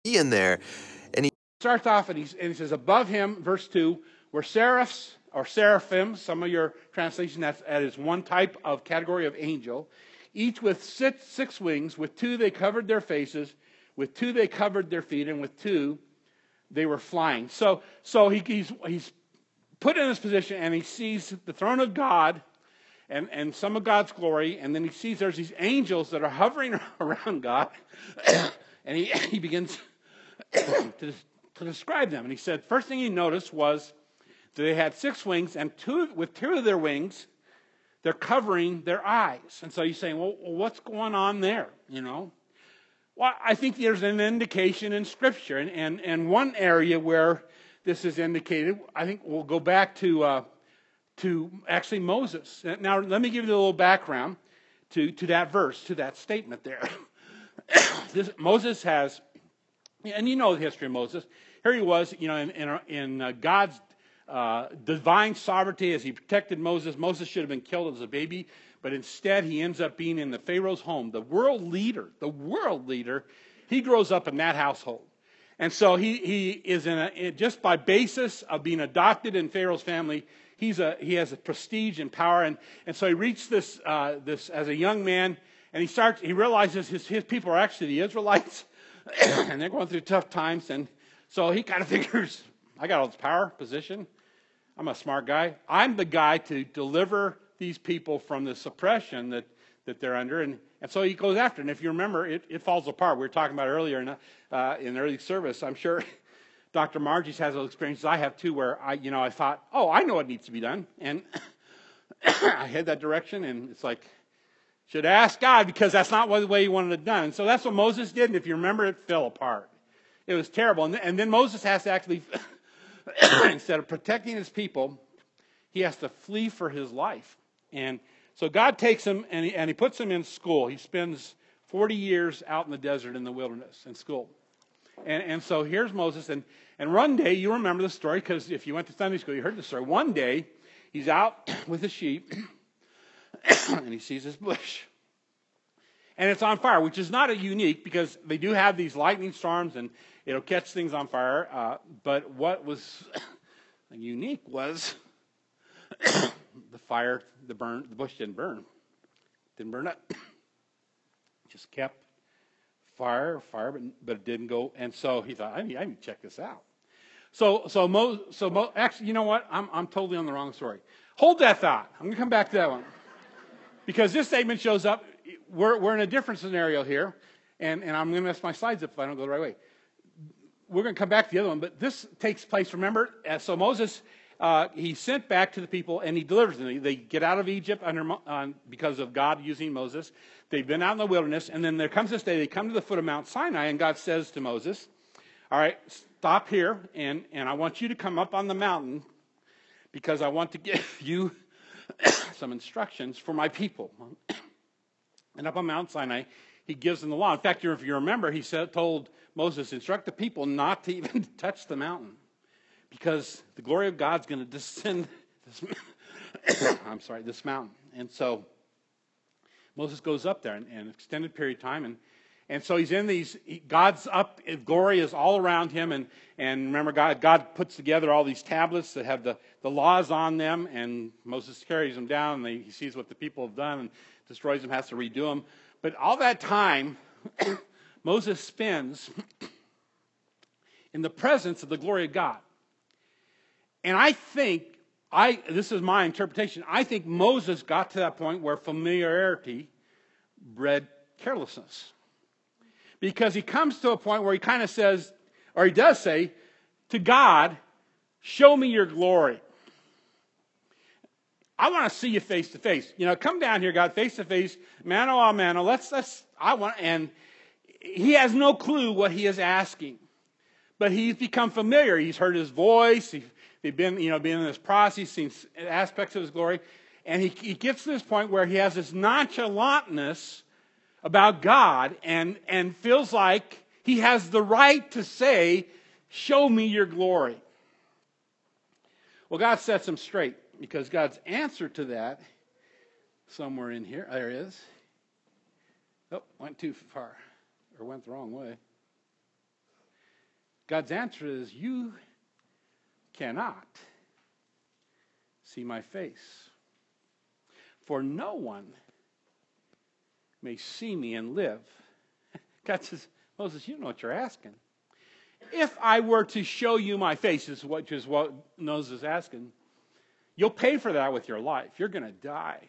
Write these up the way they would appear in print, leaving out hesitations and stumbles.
in there. And he starts off and he says, above him, verse 2, were seraphs or seraphim. Some of your translation, that is one type of category of angel. Each with six wings. With two they covered their faces. With two they covered their feet. And with two they were flying. So he's put in this position and he sees the throne of God and some of God's glory. And then he sees there's these angels that are hovering around God. And he begins to describe them. And he said, first thing he noticed was that they had six wings, and with two of their wings, they're covering their eyes. And so you're saying, well, what's going on there? You know? Well, I think there's an indication in Scripture. And one area where this is indicated, I think we'll go back to actually Moses. Now, let me give you a little background to that verse, to that statement there. Moses has, and you know the history of Moses. Here he was, you know, in God's divine sovereignty as he protected Moses. Moses should have been killed as a baby, but instead he ends up being in the Pharaoh's home. The world leader, he grows up in that household. And so he is just by basis of being adopted in Pharaoh's family, he has a prestige and power. And so he reached this as a young man, and he realizes his people are actually the Israelites, and they're going through tough times. And so he kind of figures, I got all this power, position. I'm a smart guy. I'm the guy to deliver these people from this oppression that they're under. And so he goes after it. And if you remember, it falls apart. We were talking about earlier in early service. I'm sure Dr. Margie's has those experiences. I have too, where I thought, I know what needs to be done. And I head that direction, and it's like, should ask God, because that's not the way he wanted it done. And so that's what Moses did. And if you remember, it fell apart. It was terrible. And then Moses has to actually, instead of protecting his people, he has to flee for his life. And so God takes him and he puts him in school. He spends 40 years out in the desert in the wilderness in school. And so here's Moses. And one day, you remember the story, because if you went to Sunday school, you heard the story. One day, he's out with the sheep, and he sees this bush. And it's on fire, which is not a unique, because they do have these lightning storms, and it'll catch things on fire. But what was unique was the fire, the bush didn't burn. Didn't burn up. Just kept fire, but it didn't go. And so he thought, I need to check this out. Actually, you know what? I'm totally on the wrong story. Hold that thought. I'm going to come back to that one. Because this statement shows up, we're in a different scenario here, and I'm going to mess my slides up if I don't go the right way. We're going to come back to the other one, but this takes place, remember, so Moses, he's sent back to the people, and he delivers them. They get out of Egypt because of God using Moses. They've been out in the wilderness, and then there comes this day, they come to the foot of Mount Sinai, and God says to Moses, all right, stop here, and I want you to come up on the mountain, because I want to give you some instructions for my people. And up on Mount Sinai, he gives them the law. In fact, if you remember, he told Moses, instruct the people not to even touch the mountain, because the glory of God's going to descend this mountain. And so Moses goes up there in an extended period of time, and so he's in God's up, glory is all around him, and remember, God puts together all these tablets that have the laws on them, and Moses carries them down, and he sees what the people have done, and destroys them, has to redo them. But all that time, Moses spends in the presence of the glory of God. And I think, this is my interpretation, I think Moses got to that point where familiarity bred carelessness. Because he comes to a point where he kind of says, or he does say, to God, show me your glory. I want to see you face to face. Come down here, God, face to face, mano a mano. And he has no clue what he is asking. But he's become familiar. He's heard his voice. They've been in this process. He's seen aspects of his glory. And he gets to this point where he has this nonchalantness about God and feels like he has the right to say, show me your glory. Well, God sets him straight, because God's answer to that, somewhere in here, there it is. Oh, went too far, or went the wrong way. God's answer is, you cannot see my face. For no one may see me and live. God says, Moses, you know what you're asking. If I were to show you my face, is what Moses is asking, you'll pay for that with your life. You're going to die.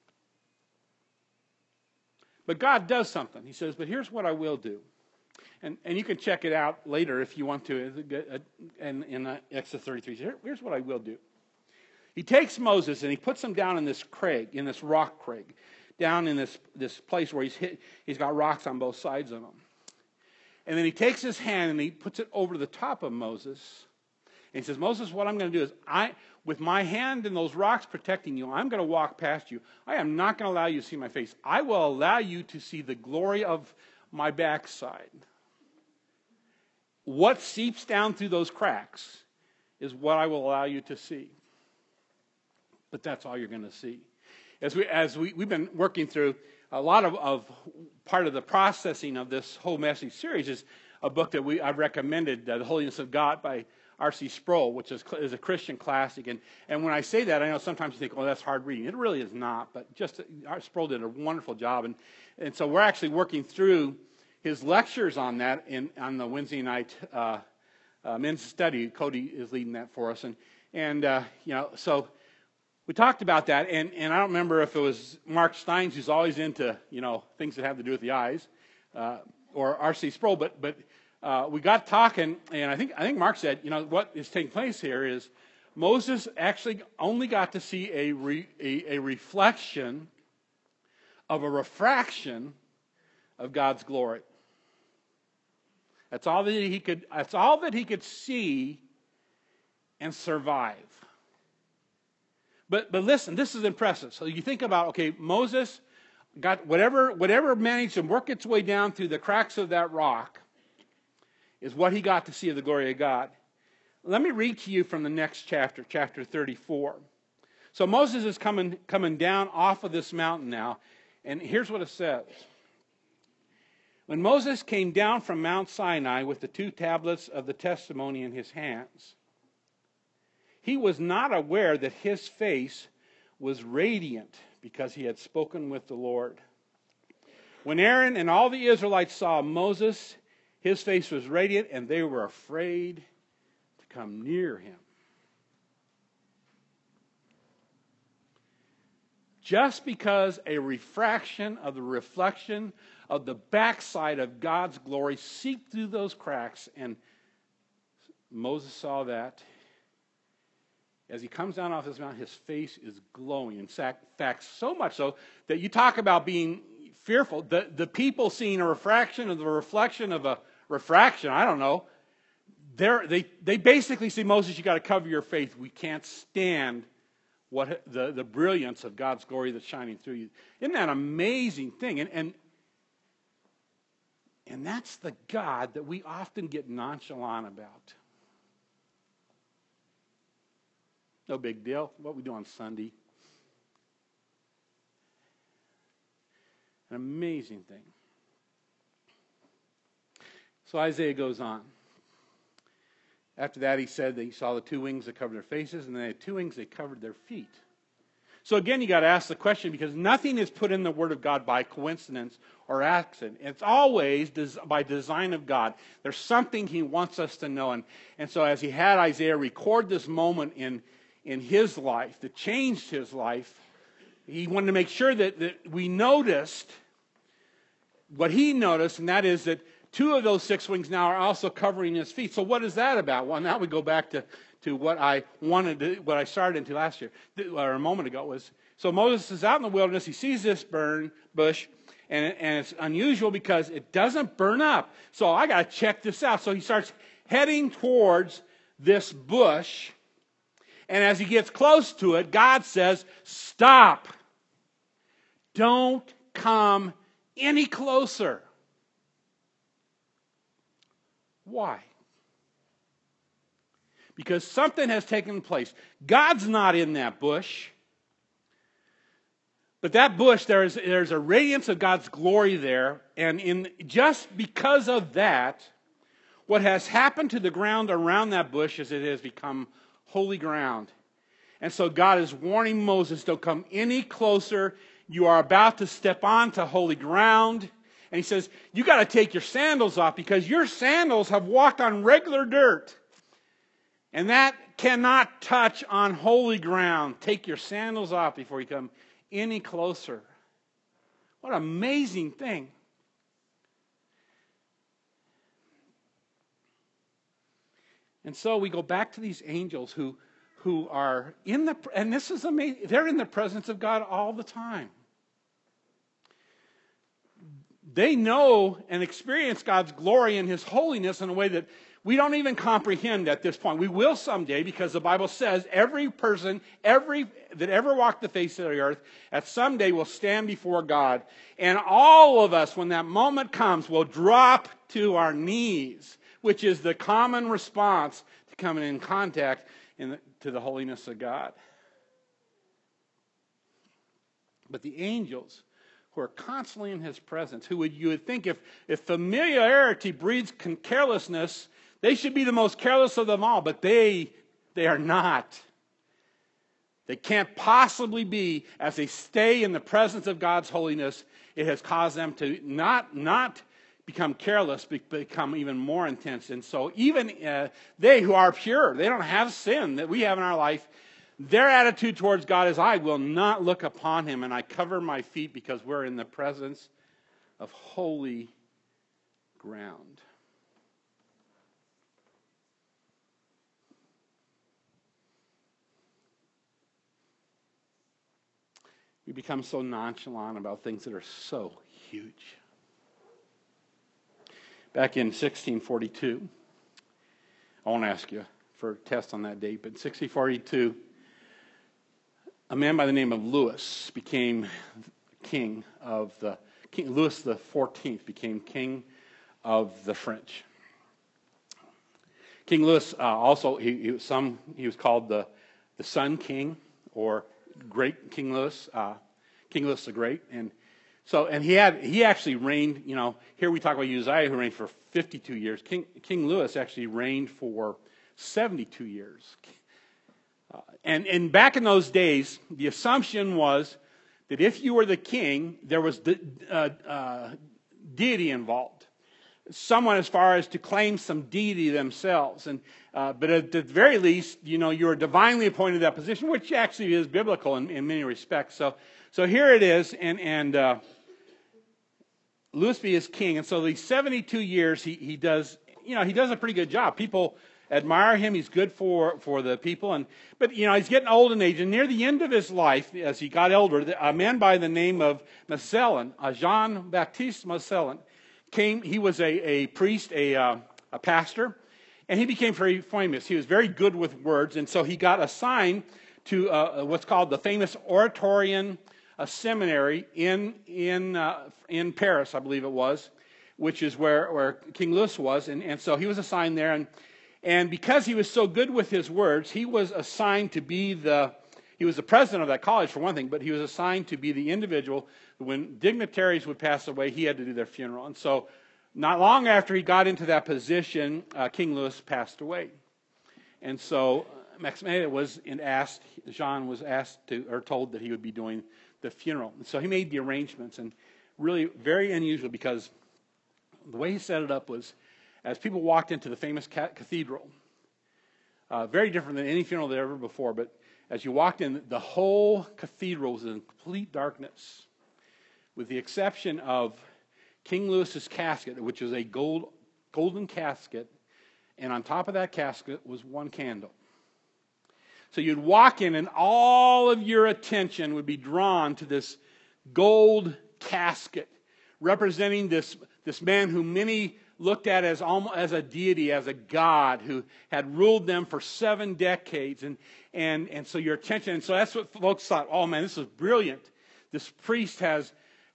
But God does something. He says, but here's what I will do. And you can check it out later if you want to in Exodus 33. Here's what I will do. He takes Moses and he puts him down in this crag, in this rock crag, down in this place where he's got rocks on both sides of him. And then he takes his hand and he puts it over the top of Moses. And he says, Moses, what I'm going to do is, with my hand and those rocks protecting you, I'm going to walk past you. I am not going to allow you to see my face. I will allow you to see the glory of my backside. What seeps down through those cracks is what I will allow you to see. But that's all you're going to see. As we've been working through, a lot of part of the processing of this whole message series is a book that I've recommended, The Holiness of God by R.C. Sproul, which is a Christian classic. And when I say that, I know sometimes you think, oh, that's hard reading. It really is not, but Sproul did a wonderful job. And so we're actually working through his lectures on that on the Wednesday night men's study. Cody is leading that for us. So we talked about that, and I don't remember if it was Mark Steins, who's always into, things that have to do with the eyes, or R.C. Sproul, but we got talking, and I think Mark said, what is taking place here is Moses actually only got to see a reflection of a refraction of God's glory. That's all that he could see and survive. But listen, this is impressive. So you think about, okay, Moses got whatever managed to work its way down through the cracks of that rock is what he got to see of the glory of God. Let me read to you from the next chapter, chapter 34. So Moses is coming down off of this mountain now, and here's what it says. When Moses came down from Mount Sinai with the 2 tablets of the testimony in his hands, he was not aware that his face was radiant because he had spoken with the Lord. When Aaron and all the Israelites saw Moses, his face was radiant, and they were afraid to come near him. Just because a refraction of the reflection of the backside of God's glory seeped through those cracks, and Moses saw that. As he comes down off this mountain, his face is glowing. In fact, so much so that you talk about being fearful. The people seeing a refraction of the reflection of a refraction, I don't know. They basically say, Moses, you got to cover your face. We can't stand what the brilliance of God's glory that's shining through you. Isn't that an amazing thing? And that's the God that we often get nonchalant about. No big deal. What we do on Sunday. An amazing thing. So Isaiah goes on. After that, he said that he saw the 2 wings that covered their faces, and they had 2 wings that covered their feet. So again, you got to ask the question, because nothing is put in the Word of God by coincidence or accident. It's always by design of God. There's something he wants us to know. And so as he had Isaiah record this moment in his life that changed his life, he wanted to make sure that we noticed what he noticed, and that is that 2 of those 6 wings now are also covering his feet. So what is that about? Well, now we go back to what I started into last year, or a moment ago, was, so Moses is out in the wilderness, he sees this bush, and it's unusual because it doesn't burn up. So I got to check this out. So he starts heading towards this bush, and as he gets close to it, God says, stop. Don't come any closer. Why? Because something has taken place. God's not in that bush. But that bush, there's a radiance of God's glory there. And just because of that, what has happened to the ground around that bush is it has become holy ground. And so God is warning Moses, don't come any closer. You are about to step onto holy ground. And he says, you got to take your sandals off because your sandals have walked on regular dirt. And that cannot touch on holy ground. Take your sandals off before you come any closer. What an amazing thing. And so we go back to these angels who are in the, and this is amazing, they're in the presence of God all the time. They know and experience God's glory and His holiness in a way that we don't even comprehend at this point. We will someday, because the Bible says every person, that ever walked the face of the earth, at some day will stand before God. And all of us, when that moment comes, will drop to our knees, which is the common response to coming in contact to the holiness of God. But the angels, who are constantly in His presence, you would think if familiarity breeds carelessness, they should be the most careless of them all, but they are not. They can't possibly be, as they stay in the presence of God's holiness, it has caused them to not become careless, but become even more intense. And so even they who are pure, they don't have sin that we have in our life, their attitude towards God is, I will not look upon Him, and I cover my feet because we're in the presence of holy ground. We become so nonchalant about things that are so huge. Back in 1642, I won't ask you for a test on that date, but in 1642, a man by the name of Louis became Louis the 14th became king of the French. King Louis also he was called the Sun King, or Great King Louis, King Louis the Great, and he actually reigned. Here we talk about Uzziah, who reigned for 52 years. King Louis actually reigned for 72 years. And back in those days, the assumption was that if you were the king, there was deity involved. Someone as far as to claim some deity themselves. But at the very least, you're divinely appointed to that position, which actually is biblical in many respects. So here it is, and Louis is king. And so these 72 years, he does a pretty good job. People admire him. He's good for the people. But he's getting old in age. And near the end of his life, as he got older, a man by the name of Massillon, Jean-Baptiste Massillon, came. He was a priest, a pastor, and he became very famous. He was very good with words, and so he got assigned to what's called the famous Oratorian seminary in Paris, I believe it was, which is where King Louis was, and so he was assigned there, and because he was so good with his words, he was assigned to be he was the president of that college for one thing, but he was assigned to be the individual. When dignitaries would pass away, he had to do their funeral. And so not long after he got into that position, King Louis passed away. And so Maximilian Jean was told that he would be doing the funeral. And so he made the arrangements, and really very unusual, because the way he set it up was, as people walked into the famous cathedral, very different than any funeral there ever before, but as you walked in, the whole cathedral was in complete darkness, with the exception of King Louis's casket, which is a golden casket, and on top of that casket was one candle. So you'd walk in, and all of your attention would be drawn to this gold casket, representing this man who many looked at as a deity, as a god who had ruled them for 7 decades, and so your attention, and so that's what folks thought. Oh man, this is brilliant. This priest has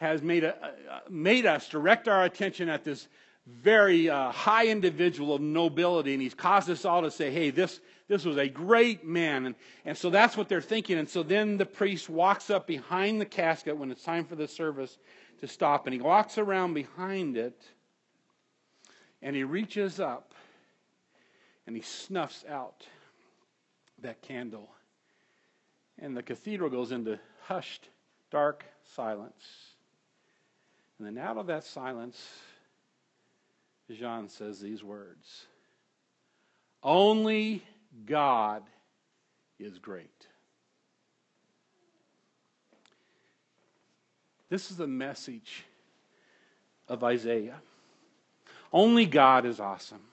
made us direct our attention at this very high individual of nobility, and he's caused us all to say, hey, this was a great man, and so that's what they're thinking. And so then the priest walks up behind the casket when it's time for the service to stop, and he walks around behind it, and he reaches up And he snuffs out that candle. And the cathedral goes into hushed, dark silence. And then out of that silence, Jean says these words: "Only God is great." This is the message of Isaiah. Only God is awesome.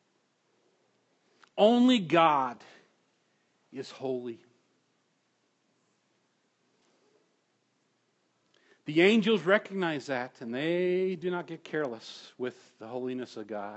Only God is holy. The angels recognize that, and they do not get careless with the holiness of God.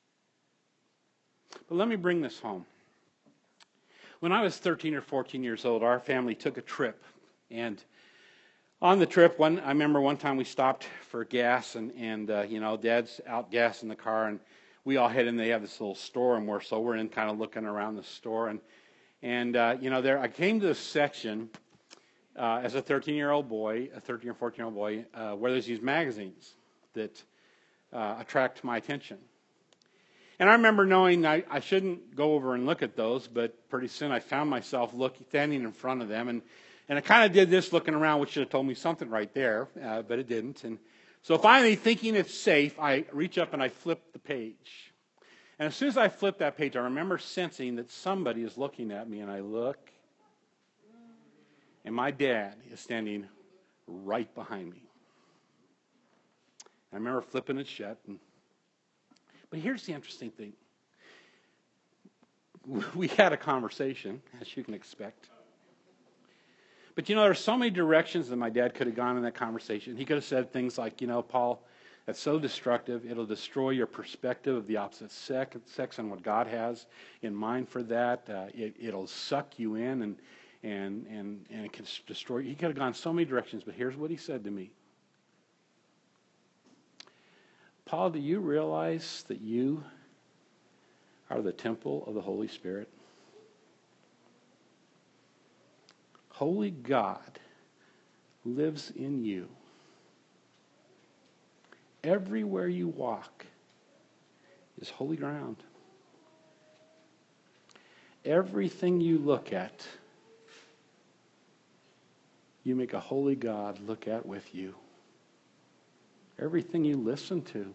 But let me bring this home. When I was 13 or 14 years old, our family took a trip. And on the trip, I remember one time we stopped for gas, and Dad's out gassing the car, and we all head in. They have this little store, and we're in kind of looking around the store. And there I came to this section as a 13-year-old boy, a 13 or 14-year-old boy, where there's these magazines that attract my attention. And I remember knowing I shouldn't go over and look at those, but pretty soon I found myself standing in front of them, and I kind of did this looking around, which should have told me something right there, but it didn't. And so finally, thinking it's safe, I reach up and I flip the page. And as soon as I flip that page, I remember sensing that somebody is looking at me, and I look, and my dad is standing right behind me. I remember flipping it shut. But here's the interesting thing. We had a conversation, as you can expect. But there are so many directions that my dad could have gone in that conversation. He could have said things like, Paul, that's so destructive. It'll destroy your perspective of the opposite sex and what God has in mind for that. It'll suck you in and it can destroy you. He could have gone so many directions, but here's what he said to me. Paul, do you realize that you are the temple of the Holy Spirit? Holy God lives in you. Everywhere you walk is holy ground. Everything you look at, you make a holy God look at with you. Everything you listen to,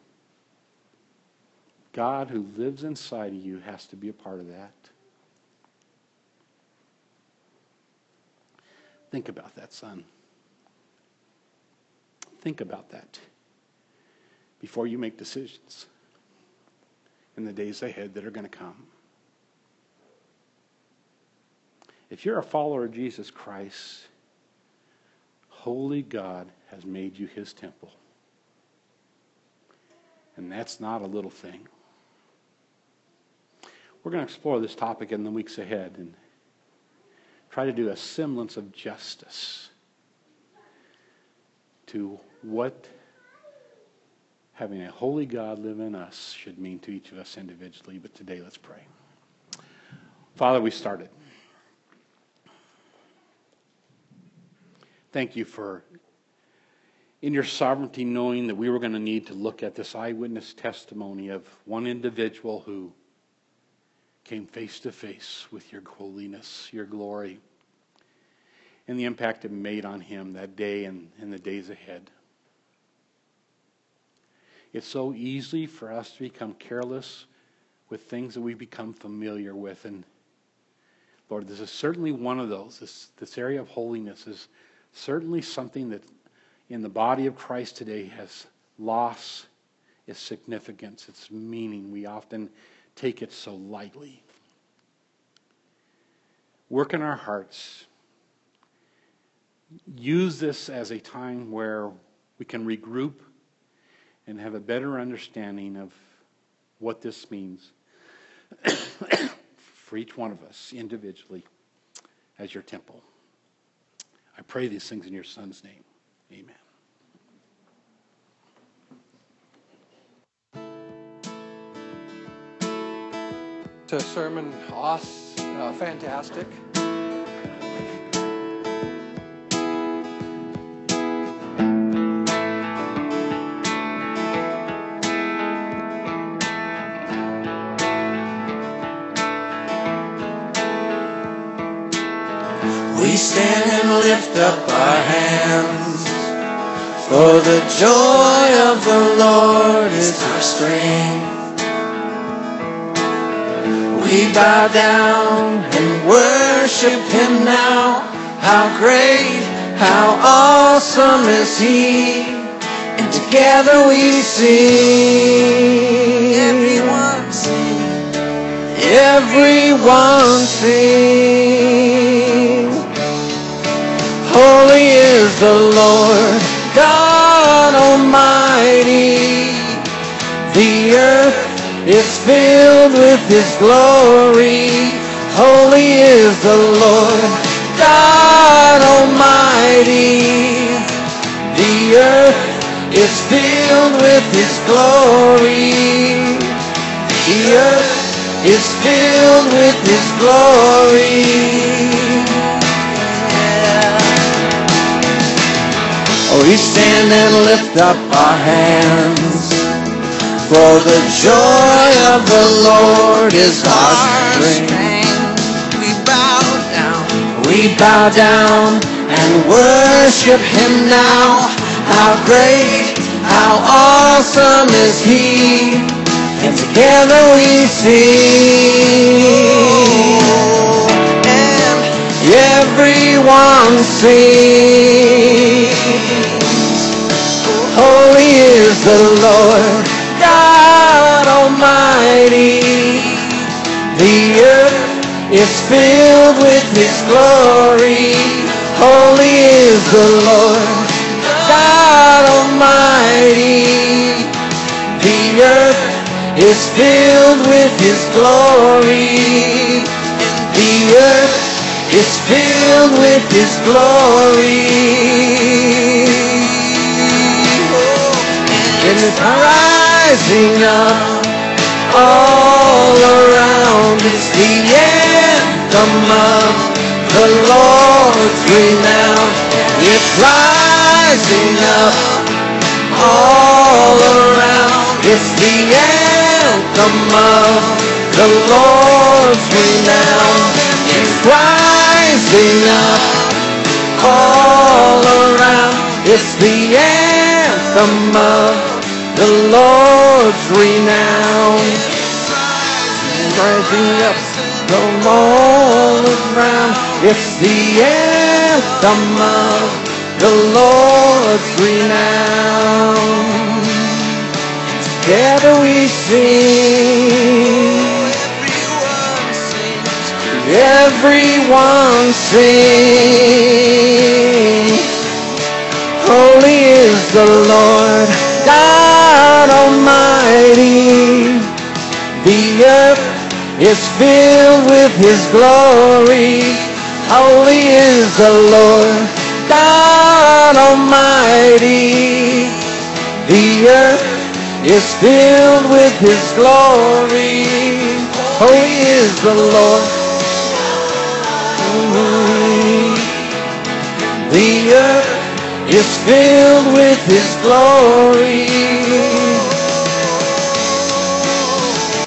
God who lives inside of you has to be a part of that. Think about that, son. Think about that before you make decisions in the days ahead that are going to come. If you're a follower of Jesus Christ, holy God has made you his temple. And that's not a little thing. We're going to explore this topic in the weeks ahead and try to do a semblance of justice to what having a holy God live in us should mean to each of us individually. But today, let's pray. Father, we started. Thank you for, in your sovereignty, knowing that we were going to need to look at this eyewitness testimony of one individual who came face to face with your holiness, your glory, and the impact it made on him that day and in the days ahead. It's so easy for us to become careless with things that we become familiar with. And Lord, this is certainly one of those. This area of holiness is certainly something that in the body of Christ today has lost its significance, its meaning. We often take it so lightly. Work in our hearts. Use this as a time where we can regroup and have a better understanding of what this means for each one of us individually as your temple. I pray these things in your Son's name. Amen. To sermon, fantastic. We stand and lift up our hands, for the joy of the Lord is our strength. We bow down and worship Him now. How great, how awesome is He. And together we sing. Everyone sing. Everyone sing. Holy is the Lord God Almighty. The earth is filled with His glory. Holy is the Lord God Almighty. The earth is filled with His glory. The earth is filled with His glory. Oh, we stand and lift up our hands, for the joy of the Lord is our strength. We bow down and worship Him now. How great, how awesome is He. And together we sing. And everyone sings. Holy is the Lord God Almighty. The earth is filled with His glory. Holy is the Lord God Almighty. The earth is filled with His glory. The earth is filled with His glory. It is rising up all around. It's the anthem of the Lord's renown. It's rising up all around. It's the anthem of the Lord's renown. It's rising up all around. It's the anthem of the Lord's renown. Rising up from all around. It's the anthem of the Lord's renown. Together we sing. Everyone sing. Holy is the Lord God Almighty. The earth is filled with His glory. Holy is the Lord God Almighty. The earth is filled with His glory. Holy is the Lord. The earth is filled with His glory.